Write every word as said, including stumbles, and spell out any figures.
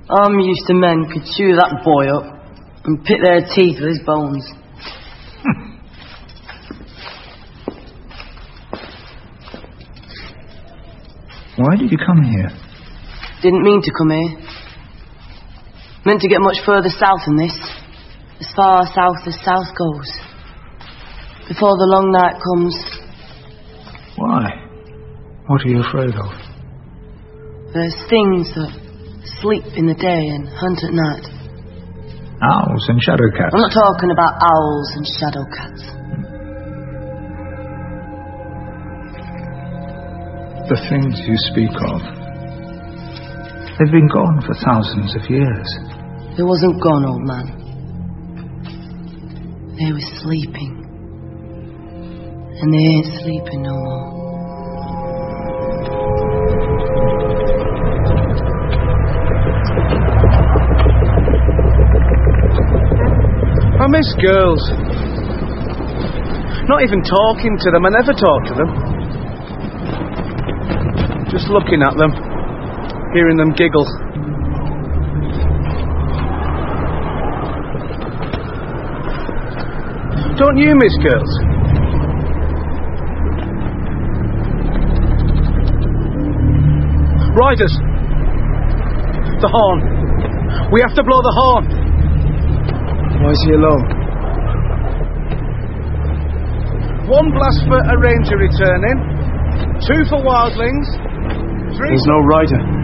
I'm used to men could chew that boy up and pick their teeth with his bones. Why did you come here? Didn't mean to come here. Meant to get much further south than this. As far south as south goes. Before the long night comes. Why? What are you afraid of? There's things that sleep in the day and hunt at night. Owls and shadow cats? I'm not talking about owls and shadow cats. The things you speak of, they've been gone for thousands of years. They wasn't gone, old man. They were sleeping. And they ain't sleeping no more. I miss girls. Not even talking to them. I never talk to them. Just looking at them, hearing them giggle. Don't you miss girls? Riders! The horn! We have to blow the horn! Why is he alone? One blast for a ranger returning, two for wildlings, three... There's no rider.